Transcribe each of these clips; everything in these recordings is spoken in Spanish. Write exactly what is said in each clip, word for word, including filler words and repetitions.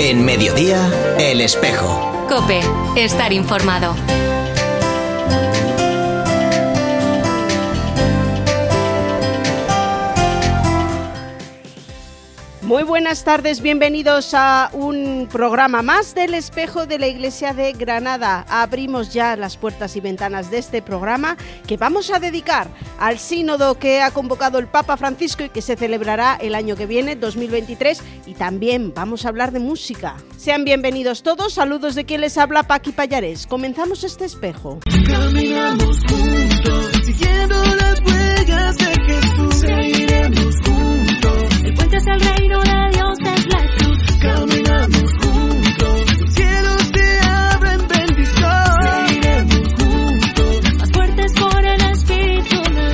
En Mediodía, El Espejo. COPE, estar informado. Muy buenas tardes, bienvenidos a un programa más del Espejo de la Iglesia de Granada. Abrimos ya las puertas y ventanas de este programa que vamos a dedicar al sínodo que ha convocado el Papa Francisco y que se celebrará el año que viene, dos mil veintitrés, y también vamos a hablar de música. Sean bienvenidos todos, saludos de quien les habla, Paqui Pallares. Comenzamos este Espejo. Caminamos juntos, siguiendo las huellas de Jesús, seguiremos juntos. El puente hacia el reino de Dios es la cruz. Caminamos juntos, los cielos se abren bendición. Seguiremos juntos, más fuertes por el Espíritu de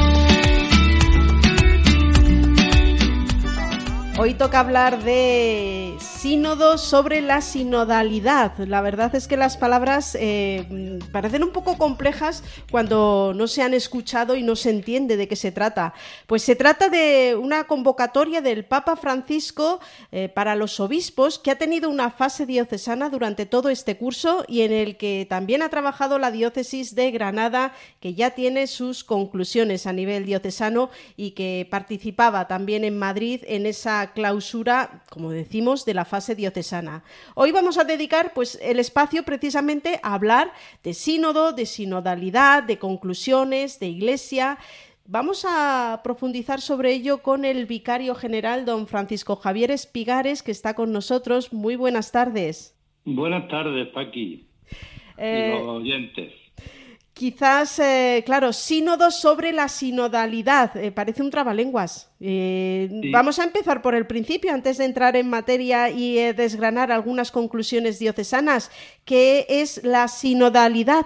Dios. Hoy toca hablar de sínodo sobre la sinodalidad. La verdad es que las palabras eh, parecen un poco complejas cuando no se han escuchado y no se entiende de qué se trata. Pues se trata de una convocatoria del Papa Francisco eh, para los obispos, que ha tenido una fase diocesana durante todo este curso y en el que también ha trabajado la diócesis de Granada, que ya tiene sus conclusiones a nivel diocesano y que participaba también en Madrid en esa clausura, como decimos, de la fase diocesana. Hoy vamos a dedicar pues el espacio precisamente a hablar de sínodo, de sinodalidad, de conclusiones, de iglesia. Vamos a profundizar sobre ello con el vicario general, don Francisco Javier Espigares, que está con nosotros. Muy buenas tardes. Buenas tardes, Paqui, eh... y los oyentes. Quizás, eh, claro, sínodo sobre la sinodalidad, eh, parece un trabalenguas. Eh, sí. Vamos a empezar por el principio, antes de entrar en materia y eh, desgranar algunas conclusiones diocesanas. ¿Qué es la sinodalidad?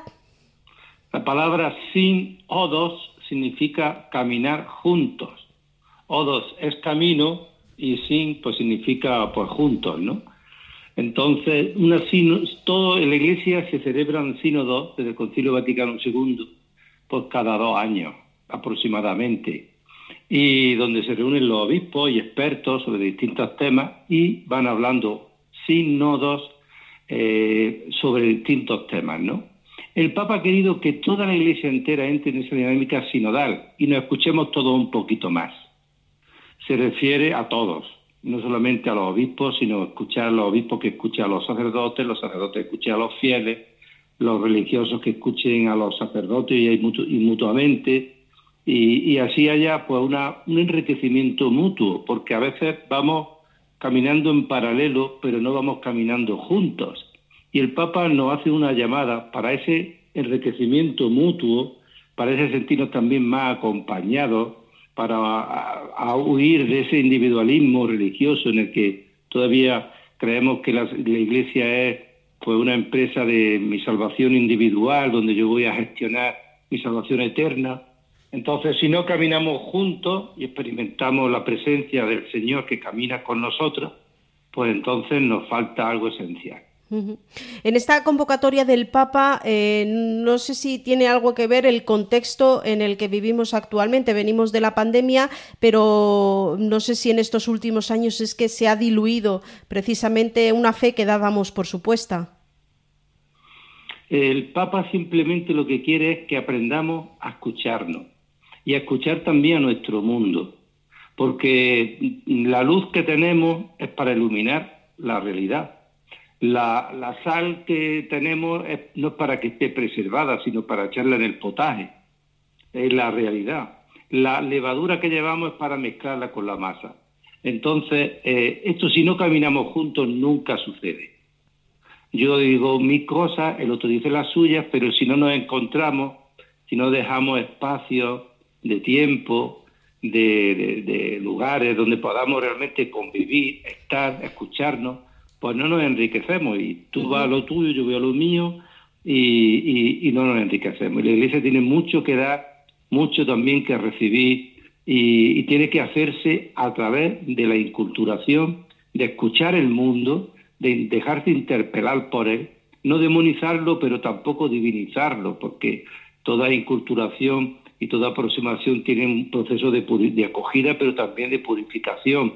La palabra sin-odos significa caminar juntos. Odos es camino y sin pues significa pues juntos, ¿no? Entonces, una sino, todo en la Iglesia se celebran sínodos desde el Concilio Vaticano segundo, pues cada dos años aproximadamente, y donde se reúnen los obispos y expertos sobre distintos temas y van hablando sínodos eh, sobre distintos temas, ¿no? El Papa ha querido que toda la Iglesia entera entre en esa dinámica sinodal y nos escuchemos todos un poquito más. Se refiere a todos, no solamente a los obispos, sino escuchar a los obispos que escuchen a los sacerdotes, los sacerdotes que escuchen a los fieles, los religiosos que escuchen a los sacerdotes y, mutu- y mutuamente, y, y así haya pues una, un enriquecimiento mutuo, porque a veces vamos caminando en paralelo, pero no vamos caminando juntos. Y el Papa nos hace una llamada para ese enriquecimiento mutuo, para ese sentirnos también más acompañados, para a, a huir de ese individualismo religioso en el que todavía creemos que la, la Iglesia es pues una empresa de mi salvación individual, donde yo voy a gestionar mi salvación eterna. Entonces, si no caminamos juntos y experimentamos la presencia del Señor que camina con nosotros, pues entonces nos falta algo esencial. En esta convocatoria del Papa, eh, no sé si tiene algo que ver el contexto en el que vivimos actualmente. Venimos de la pandemia, pero no sé si en estos últimos años es que se ha diluido precisamente una fe que dábamos por supuesta. El Papa simplemente lo que quiere es que aprendamos a escucharnos y a escuchar también a nuestro mundo, porque la luz que tenemos es para iluminar la realidad. La, la sal que tenemos es, no es para que esté preservada, sino para echarla en el potaje. Es la realidad. La levadura que llevamos es para mezclarla con la masa. Entonces, eh, esto si no caminamos juntos nunca sucede. Yo digo mis cosas, el otro dice las suyas, pero si no nos encontramos, si no dejamos espacios de tiempo, de, de, de lugares donde podamos realmente convivir, estar, escucharnos, pues no nos enriquecemos y tú vas a lo tuyo, yo voy a lo mío y, y, y no nos enriquecemos. Y la Iglesia tiene mucho que dar, mucho también que recibir y, y tiene que hacerse a través de la inculturación, de escuchar el mundo, de dejarse interpelar por él, no demonizarlo, pero tampoco divinizarlo, porque toda inculturación y toda aproximación tiene un proceso de, de acogida, pero también de purificación.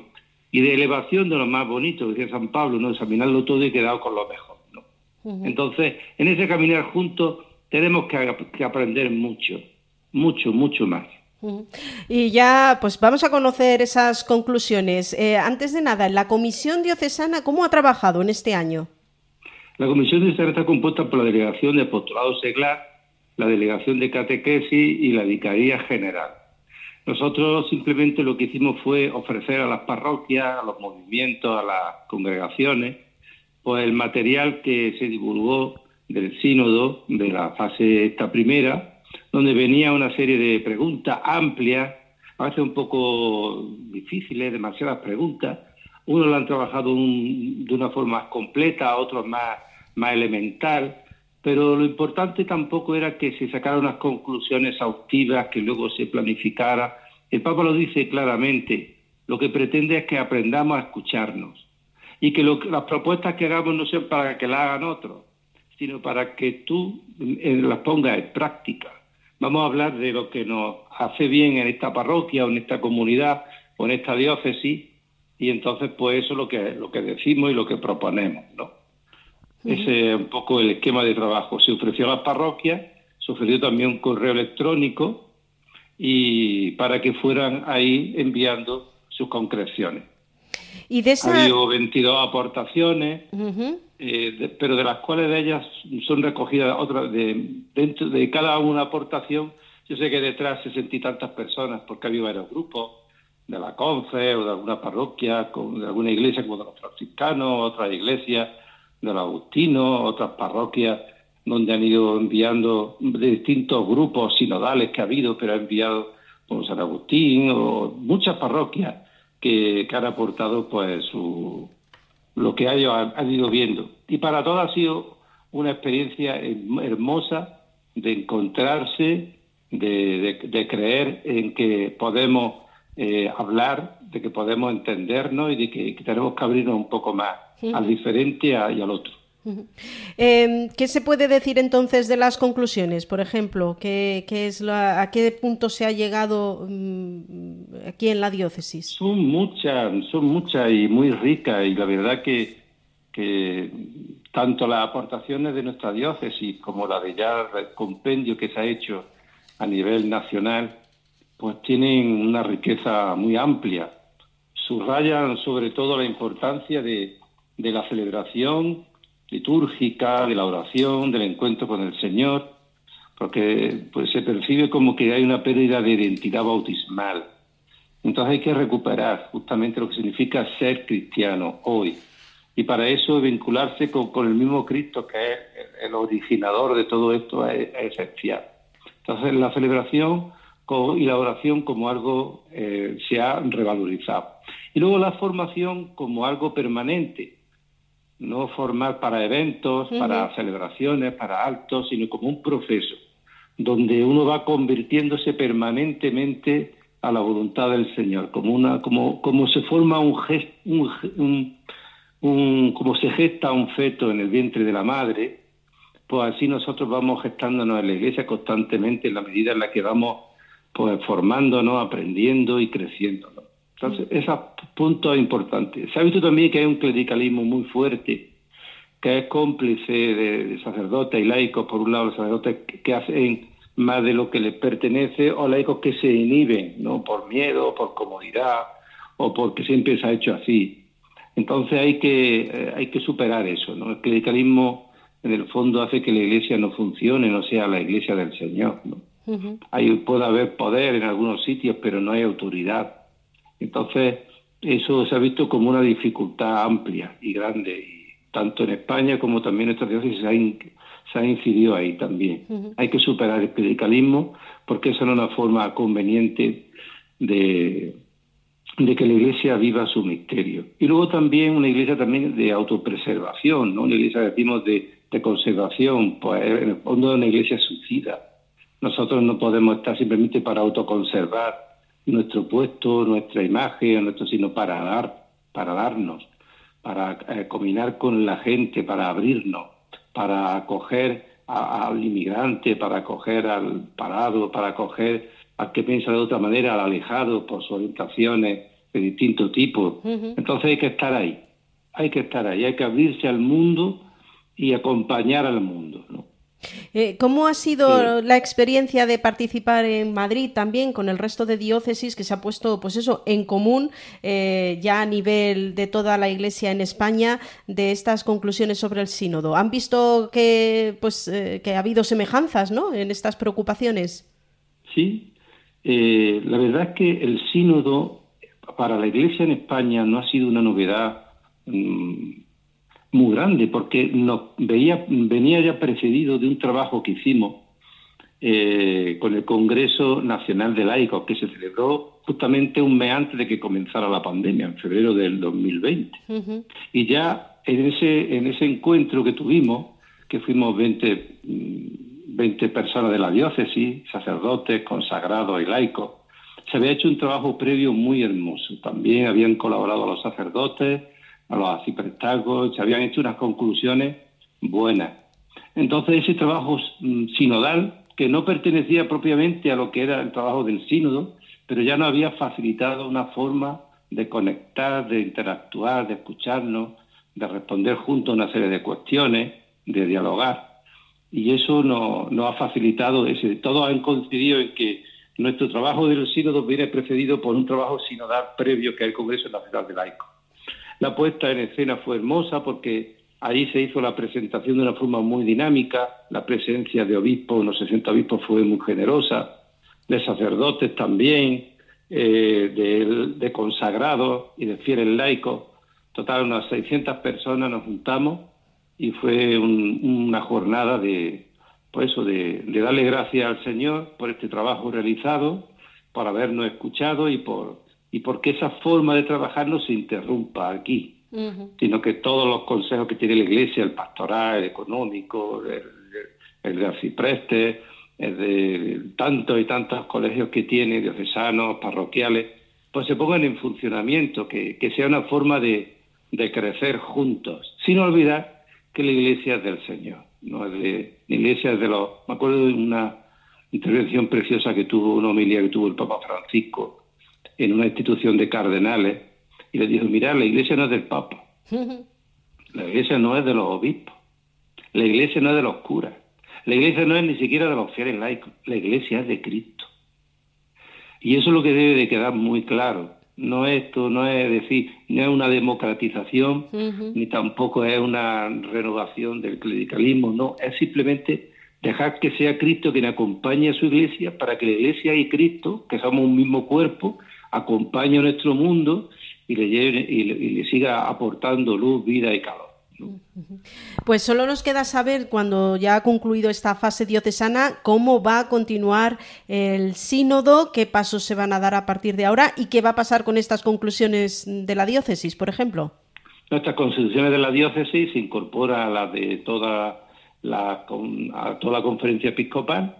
y de elevación de lo más bonito, decía San Pablo, ¿no? Examinarlo todo y quedar con lo mejor, ¿no? Uh-huh. Entonces, en ese caminar juntos tenemos que, que aprender mucho, mucho, mucho más. Uh-huh. Y ya, pues vamos a conocer esas conclusiones. Eh, antes de nada, la Comisión Diocesana, ¿cómo ha trabajado en este año? La Comisión Diocesana está compuesta por la Delegación de Apostolado Seglar, la Delegación de Catequesis y la Vicaría General. Nosotros simplemente lo que hicimos fue ofrecer a las parroquias, a los movimientos, a las congregaciones, pues el material que se divulgó del sínodo, de la fase esta primera, donde venía una serie de preguntas amplias, a veces un poco difíciles, demasiadas preguntas. Unos lo han trabajado un, de una forma más completa, otros más, más elemental, pero lo importante tampoco era que se sacaran unas conclusiones exhaustivas, que luego se planificara. El Papa lo dice claramente, lo que pretende es que aprendamos a escucharnos y que lo, las propuestas que hagamos no sean para que las hagan otros, sino para que tú eh, las pongas en práctica. Vamos a hablar de lo que nos hace bien en esta parroquia o en esta comunidad o en esta diócesis, y entonces pues eso es lo que, lo que decimos y lo que proponemos, ¿no? Ese es un poco el esquema de trabajo. Se ofreció a las parroquias, se ofreció también un correo electrónico y para que fueran ahí enviando sus concreciones. ¿Y de esa... Ha habido veintidós aportaciones, uh-huh. eh, de, pero de las cuales de ellas son recogidas otras, de, dentro de cada una aportación, yo sé que detrás sesenta y tantas personas, porque ha habido varios grupos, de la Confe o de alguna parroquia, de alguna iglesia como de los franciscanos, otras iglesias de los agustinos, otras parroquias donde han ido enviando de distintos grupos sinodales que ha habido, pero ha enviado como San Agustín o muchas parroquias que, que han aportado pues su lo que ellos han, han ido viendo. Y para todos ha sido una experiencia hermosa de encontrarse, de, de, de creer en que podemos eh, hablar, de que podemos entendernos y de que, que tenemos que abrirnos un poco más uh-huh. al diferente a, y al otro. Uh-huh. Eh, ¿Qué se puede decir entonces de las conclusiones? Por ejemplo, ¿qué, qué es la, ¿a qué punto se ha llegado um, aquí en la diócesis? Son muchas, son muchas y muy ricas, y la verdad que, que tanto las aportaciones de nuestra diócesis como la de ya el compendio que se ha hecho a nivel nacional, pues tienen una riqueza muy amplia. Subrayan sobre todo la importancia de, de la celebración litúrgica, de la oración, del encuentro con el Señor, porque pues se percibe como que hay una pérdida de identidad bautismal. Entonces hay que recuperar justamente lo que significa ser cristiano hoy. Y para eso vincularse con, con el mismo Cristo, que es el originador de todo esto, es, es esencial. Entonces la celebración y la oración como algo eh, se ha revalorizado. Y luego la formación como algo permanente, no formar para eventos, uh-huh. para celebraciones, para actos, sino como un proceso, donde uno va convirtiéndose permanentemente a la voluntad del Señor, como una, como, como se forma un gesto, un, un, un, como se gesta un feto en el vientre de la madre, pues así nosotros vamos gestándonos en la Iglesia constantemente en la medida en la que vamos pues formándonos, aprendiendo y creciendo, ¿no? Entonces, esos puntos importantes. Se ha visto también que hay un clericalismo muy fuerte, que es cómplice de, de sacerdotes y laicos, por un lado los sacerdotes que, que hacen más de lo que les pertenece, o laicos que se inhiben, ¿no? Por miedo, por comodidad, o porque siempre se ha hecho así. Entonces hay que, eh, hay que superar eso, ¿no? El clericalismo, en el fondo, hace que la Iglesia no funcione, no sea la Iglesia del Señor, ¿no? Uh-huh. Ahí puede haber poder en algunos sitios, pero no hay autoridad. Entonces, eso se ha visto como una dificultad amplia y grande, y tanto en España como también en esta diócesis se ha, in, se ha incidido ahí también. Uh-huh. Hay que superar el clericalismo, porque esa no es una forma conveniente de, de que la Iglesia viva su misterio. Y luego también una Iglesia también de autopreservación, ¿no? Una Iglesia, decimos, de, de conservación, pues en el fondo es una Iglesia suicida. Nosotros no podemos estar simplemente para autoconservar nuestro puesto, nuestra imagen, nuestro, sino para dar, para darnos, para eh, combinar con la gente, para abrirnos, para acoger a, al inmigrante, para acoger al parado, para acoger al que piensa de otra manera, al alejado por sus orientaciones de distinto tipo. Uh-huh. Entonces hay que estar ahí, hay que estar ahí, hay que abrirse al mundo y acompañar al mundo, ¿no? Eh, ¿Cómo ha sido sí. la experiencia de participar en Madrid también con el resto de diócesis que se ha puesto, pues eso, en común eh, ya a nivel de toda la Iglesia en España de estas conclusiones sobre el sínodo? ¿Han visto que, pues, eh, que ha habido semejanzas, ¿no?, en estas preocupaciones? Sí, eh, la verdad es que el sínodo para la Iglesia en España no ha sido una novedad mmm, muy grande, porque nos veía, venía ya precedido de un trabajo que hicimos eh, con el Congreso Nacional de Laicos, que se celebró justamente un mes antes de que comenzara la pandemia, en febrero del dos mil veinte. Uh-huh. Y ya en ese, en ese encuentro que tuvimos, que fuimos veinte, veinte personas de la diócesis, sacerdotes, consagrados y laicos, se había hecho un trabajo previo muy hermoso. También habían colaborado los sacerdotes, a los arciprestazgos, se habían hecho unas conclusiones buenas. Entonces ese trabajo sinodal, que no pertenecía propiamente a lo que era el trabajo del sínodo, pero ya nos había facilitado una forma de conectar, de interactuar, de escucharnos, de responder juntos una serie de cuestiones, de dialogar. Y eso nos, nos ha facilitado, ese. Todos han coincidido en que nuestro trabajo del sínodo viene precedido por un trabajo sinodal previo, que es el Congreso Nacional de Laicos. La puesta en escena fue hermosa porque ahí se hizo la presentación de una forma muy dinámica, la presencia de obispos, unos sesenta obispos, fue muy generosa, de sacerdotes también, eh, de, de consagrados y de fieles laicos. Total, unas seiscientas personas nos juntamos y fue un, una jornada de, pues eso, de, de darle gracias al Señor por este trabajo realizado, por habernos escuchado y por... y porque esa forma de trabajar no se interrumpa aquí, uh-huh. sino que todos los consejos que tiene la Iglesia, el pastoral, el económico, el, el, el de arciprestes, el de tantos y tantos colegios que tiene, diocesanos, parroquiales, pues se pongan en funcionamiento, que, que sea una forma de, de crecer juntos, sin olvidar que la Iglesia es del Señor, no es de, la Iglesia es de los... Me acuerdo de una intervención preciosa que tuvo, una homilía que tuvo el Papa Francisco, en una institución de cardenales, y le dijo, mirad, la Iglesia no es del Papa, la Iglesia no es de los obispos, la Iglesia no es de los curas, la Iglesia no es ni siquiera de los fieles laicos, la Iglesia es de Cristo. Y eso es lo que debe de quedar muy claro. No es esto, no es decir, no es una democratización, uh-huh. ni tampoco es una renovación del clericalismo, no, es simplemente dejar que sea Cristo quien acompañe a su Iglesia, para que la Iglesia y Cristo, que somos un mismo cuerpo, acompañe a nuestro mundo y le, lleve, y le, y le siga aportando luz, vida y calor, ¿no? Pues solo nos queda saber, cuando ya ha concluido esta fase diocesana, cómo va a continuar el sínodo, qué pasos se van a dar a partir de ahora y qué va a pasar con estas conclusiones de la diócesis, por ejemplo. Nuestras conclusiones de la diócesis se incorpora a las de toda la, a toda la conferencia episcopal,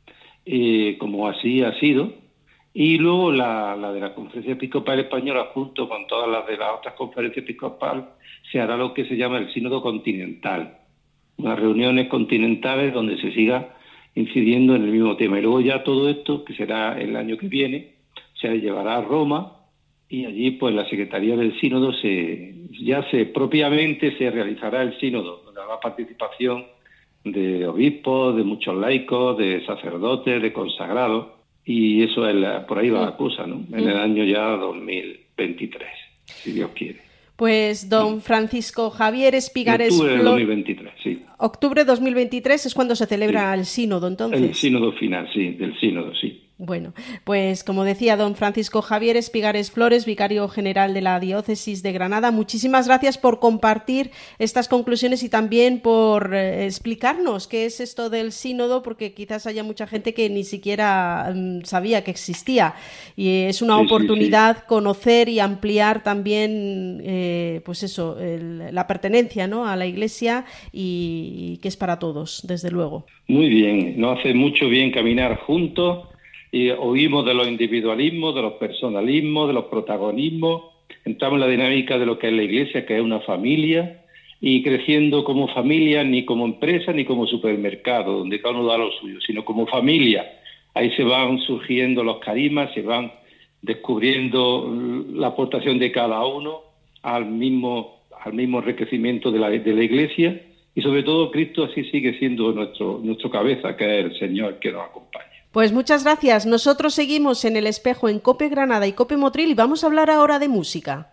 eh, como así ha sido. Y luego la, la de la Conferencia Episcopal Española, junto con todas las de las otras conferencias episcopales, se hará lo que se llama el Sínodo Continental. Unas reuniones continentales donde se siga incidiendo en el mismo tema. Y luego ya todo esto, que será el año que viene, se llevará a Roma y allí pues la Secretaría del Sínodo se, ya se propiamente se realizará el Sínodo, donde habrá participación de obispos, de muchos laicos, de sacerdotes, de consagrados. Y eso es la, por ahí va la cosa, ¿no? En el año ya dos mil veintitrés, si Dios quiere. Pues don Francisco Javier Espigares Octubre de Flor... dos mil veintitrés, sí. Octubre de dos mil veintitrés es cuando se celebra sí. el sínodo, entonces. El sínodo final, sí, del sínodo, sí. Bueno, pues como decía don Francisco Javier Espigares Flores, vicario general de la Diócesis de Granada, muchísimas gracias por compartir estas conclusiones y también por eh, explicarnos qué es esto del sínodo, porque quizás haya mucha gente que ni siquiera um, sabía que existía, y es una sí, oportunidad sí, sí. conocer y ampliar también eh, pues eso, el, la pertenencia, ¿no?, a la Iglesia, y, y que es para todos, desde luego. Muy bien, nos hace mucho bien caminar juntos. Y oímos de los individualismos, de los personalismos, de los protagonismos, entramos en la dinámica de lo que es la Iglesia, que es una familia, y creciendo como familia, ni como empresa, ni como supermercado, donde cada uno da lo suyo, sino como familia. Ahí se van surgiendo los carismas, se van descubriendo la aportación de cada uno al mismo, al mismo enriquecimiento de la, de la Iglesia, y sobre todo Cristo así sigue siendo nuestro, nuestro cabeza, que es el Señor que nos acompaña. Pues muchas gracias. Nosotros seguimos en El Espejo en COPE Granada y COPE Motril y vamos a hablar ahora de música.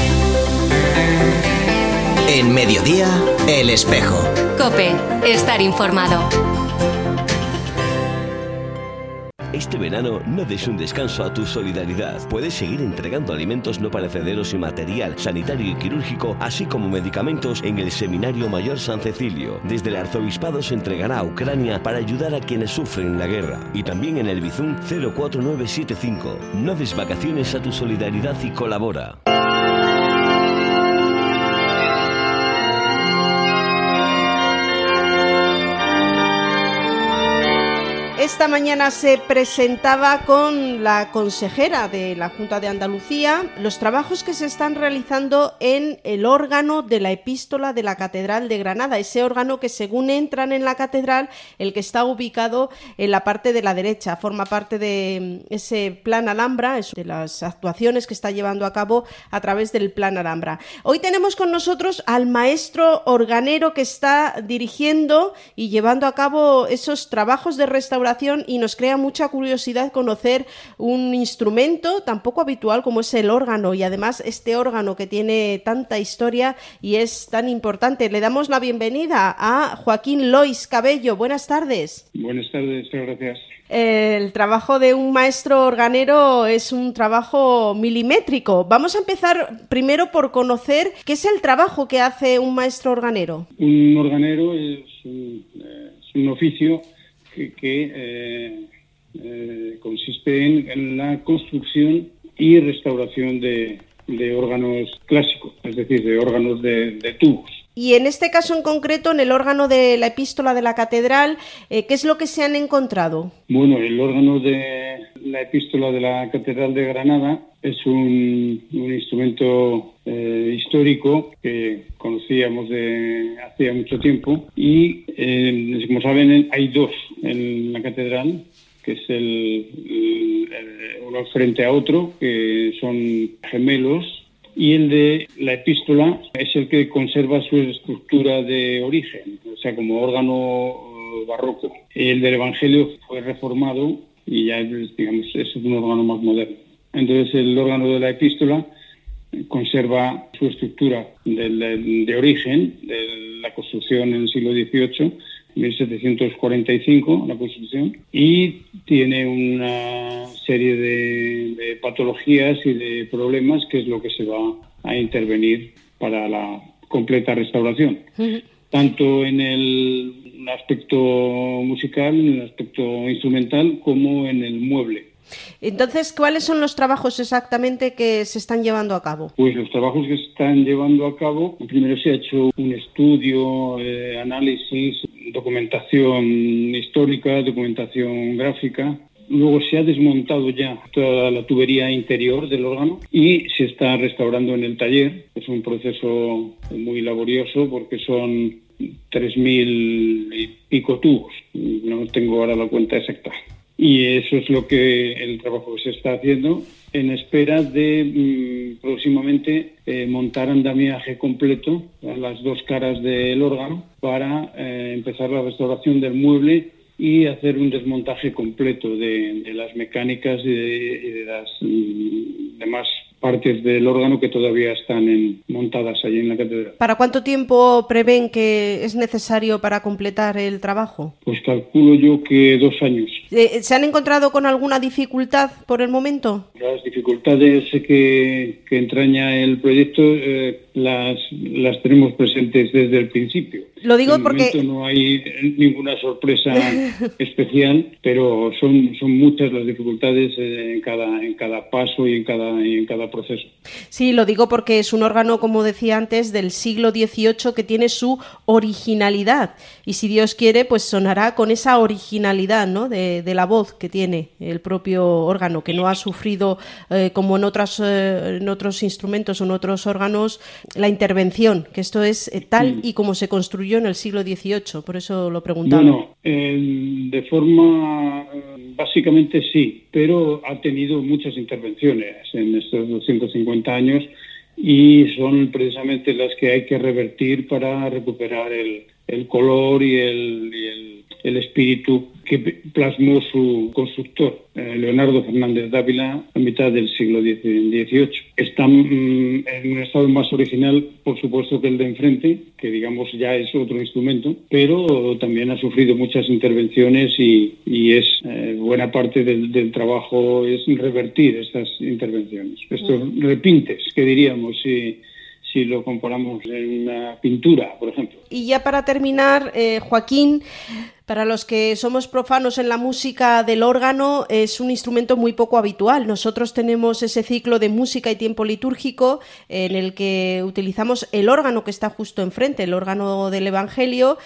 En Mediodía, El Espejo. COPE, estar informado. Este verano no des un descanso a tu solidaridad. Puedes seguir entregando alimentos no perecederos y material sanitario y quirúrgico, así como medicamentos en el Seminario Mayor San Cecilio. Desde el Arzobispado se entregará a Ucrania para ayudar a quienes sufren la guerra. Y también en el Bizum cero cuatro nueve siete cinco. No des vacaciones a tu solidaridad y colabora. Esta mañana se presentaba con la consejera de la Junta de Andalucía los trabajos que se están realizando en el órgano de la Epístola de la Catedral de Granada, ese órgano que según entran en la catedral, el que está ubicado en la parte de la derecha, forma parte de ese Plan Alhambra, es de las actuaciones que está llevando a cabo a través del Plan Alhambra. Hoy tenemos con nosotros al maestro organero que está dirigiendo y llevando a cabo esos trabajos de restauración, y nos crea mucha curiosidad conocer un instrumento tan poco habitual como es el órgano, y además este órgano que tiene tanta historia y es tan importante. Le damos la bienvenida a Joaquín Lois Cabello. Buenas tardes. Buenas tardes, muchas gracias. El trabajo de un maestro organero es un trabajo milimétrico. Vamos a empezar primero por conocer qué es el trabajo que hace un maestro organero. Un organero es un, es un oficio que, que eh, eh, consiste en, en la construcción y restauración de, de órganos clásicos, es decir, de órganos de, de tubos. Y en este caso en concreto, en el órgano de la Epístola de la Catedral, eh, ¿qué es lo que se han encontrado? Bueno, el órgano de la Epístola de la Catedral de Granada es un, un instrumento eh, histórico que conocíamos de hacía mucho tiempo y, eh, como saben, hay dos en la catedral, que es el, el, el uno frente a otro, que son gemelos, y el de la Epístola es el que conserva su estructura de origen, o sea, como órgano barroco. El del Evangelio fue reformado y ya, digamos, es un órgano más moderno. Entonces, el órgano de la Epístola conserva su estructura de, de, de origen, de la construcción en el siglo dieciocho, mil setecientos cuarenta y cinco, la construcción, y tiene una serie de, de patologías y de problemas que es lo que se va a intervenir para la completa restauración. Uh-huh. Tanto en el aspecto musical, en el aspecto instrumental, como en el mueble. Entonces, ¿cuáles son los trabajos exactamente que se están llevando a cabo? Pues los trabajos que se están llevando a cabo, primero se ha hecho un estudio, eh, análisis, documentación histórica, documentación gráfica. Luego se ha desmontado ya toda la tubería interior del órgano y se está restaurando en el taller. Es un proceso muy laborioso porque son tres mil y pico tubos. No tengo ahora la cuenta exacta. Y eso es lo que el trabajo que se está haciendo en espera de mmm, próximamente eh, montar andamiaje completo a las dos caras del órgano para eh, empezar la restauración del mueble y hacer un desmontaje completo de, de las mecánicas y de, y de las mmm, demás partes del órgano que todavía están en, montadas allí en la catedral. ¿Para cuánto tiempo prevén que es necesario para completar el trabajo? Pues calculo yo que dos años. ¿Se han encontrado con alguna dificultad por el momento? Las dificultades que, que entraña el proyecto eh, las, las tenemos presentes desde el principio. Lo digo en porque... momento no hay ninguna sorpresa especial, pero son, son muchas las dificultades en cada, en cada paso y en cada, y en cada proceso. Sí, lo digo porque es un órgano, como decía antes, del siglo dieciocho que tiene su originalidad y si Dios quiere, pues sonará con esa originalidad, ¿no?, de, de la voz que tiene el propio órgano, que no ha sufrido, eh, como en, otras, eh, en otros instrumentos o en otros órganos, la intervención, que esto es eh, tal y como se construyó en el siglo dieciocho, por eso lo preguntaba. Bueno, eh, de forma, básicamente sí, pero ha tenido muchas intervenciones en estos doscientos cincuenta años y son precisamente las que hay que revertir para recuperar el, el color y el, y el, el espíritu que plasmó su constructor, eh, Leonardo Fernández Dávila, a mitad del siglo dieciocho. Está mm, en un estado más original, por supuesto, que el de enfrente, que digamos ya es otro instrumento, pero también ha sufrido muchas intervenciones y, y es eh, buena parte del, del trabajo es revertir estas intervenciones. Estos repintes, que diríamos, si... si lo comparamos en una pintura, por ejemplo. Y ya para terminar, eh, Joaquín, para los que somos profanos en la música del órgano, es un instrumento muy poco habitual. Nosotros tenemos ese ciclo de música y tiempo litúrgico en el que utilizamos el órgano que está justo enfrente, el órgano del Evangelio,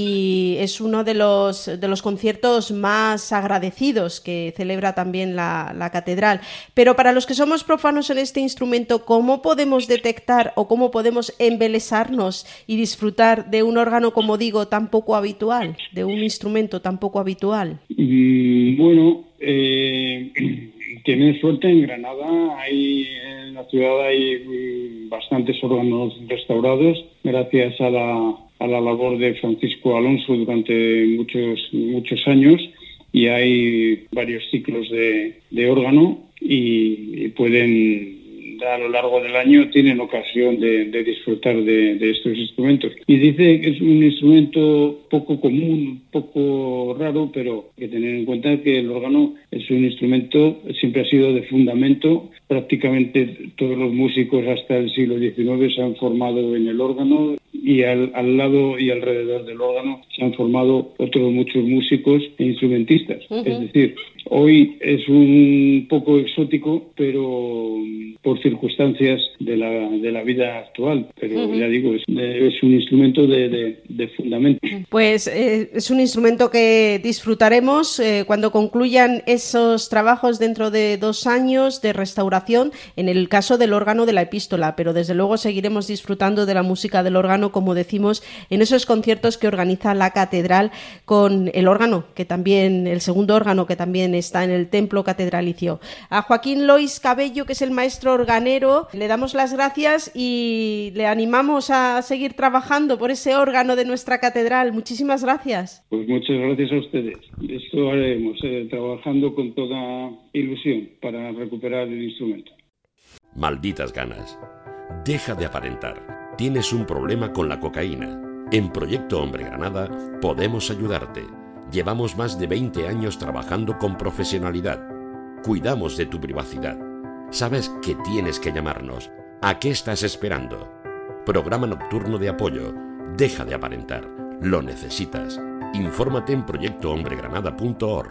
y es uno de los, de los conciertos más agradecidos que celebra también la, la catedral. Pero para los que somos profanos en este instrumento, ¿cómo podemos detectar o cómo podemos embelesarnos y disfrutar de un órgano, como digo, tan poco habitual, de un instrumento tan poco habitual? Mm, bueno, eh, tienen suerte en Granada, hay, en la ciudad hay mm, bastantes órganos restaurados gracias a la, a la labor de Francisco Alonso durante muchos, muchos años, y hay varios ciclos de, de órgano y, y pueden... a lo largo del año tienen ocasión de, de disfrutar de, de estos instrumentos. Y dice que es un instrumento poco común, poco raro, pero hay que tener en cuenta que el órgano es un instrumento, siempre ha sido de fundamento. Prácticamente todos los músicos hasta el siglo diecinueve se han formado en el órgano, y al, al lado y alrededor del órgano se han formado otros muchos músicos e instrumentistas. Uh-huh. Es decir, hoy es un poco exótico, pero por circunstancias de la, de la vida actual. Pero uh-huh. ya digo, es, es un instrumento de, de, de fundamento. Pues eh, es un instrumento que disfrutaremos eh, cuando concluyan esos trabajos dentro de dos años de restauración, en el caso del órgano de la epístola, pero desde luego seguiremos disfrutando de la música del órgano, como decimos, en esos conciertos que organiza la catedral con el órgano, que también, el segundo órgano que también está en el templo catedralicio. A Joaquín Lois Cabello, que es el maestro organero, le damos las gracias y le animamos a seguir trabajando por ese órgano de nuestra catedral. Muchísimas gracias. Pues muchas gracias a ustedes. Esto haremos, eh, trabajando con toda ilusión para recuperar el instrumento. Malditas ganas. Deja de aparentar. ¿Tienes un problema con la cocaína? En Proyecto Hombre Granada podemos ayudarte. Llevamos más de veinte años trabajando con profesionalidad. Cuidamos de tu privacidad. Sabes que tienes que llamarnos. ¿A qué estás esperando? Programa nocturno de apoyo. Deja de aparentar. Lo necesitas. Infórmate en proyecto hombre granada punto org.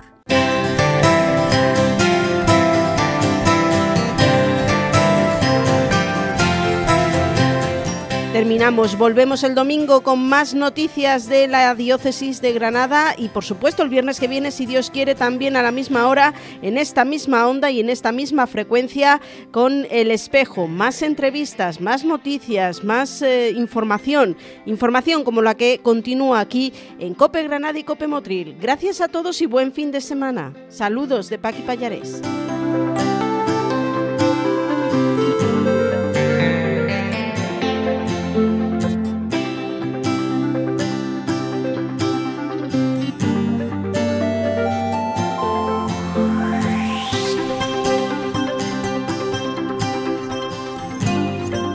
Terminamos, volvemos el domingo con más noticias de la diócesis de Granada y por supuesto el viernes que viene, si Dios quiere, también a la misma hora, en esta misma onda y en esta misma frecuencia con El Espejo. Más entrevistas, más noticias, más eh, información, información como la que continúa aquí en COPE Granada y COPE Motril. Gracias a todos y buen fin de semana. Saludos de Paqui Pallarés.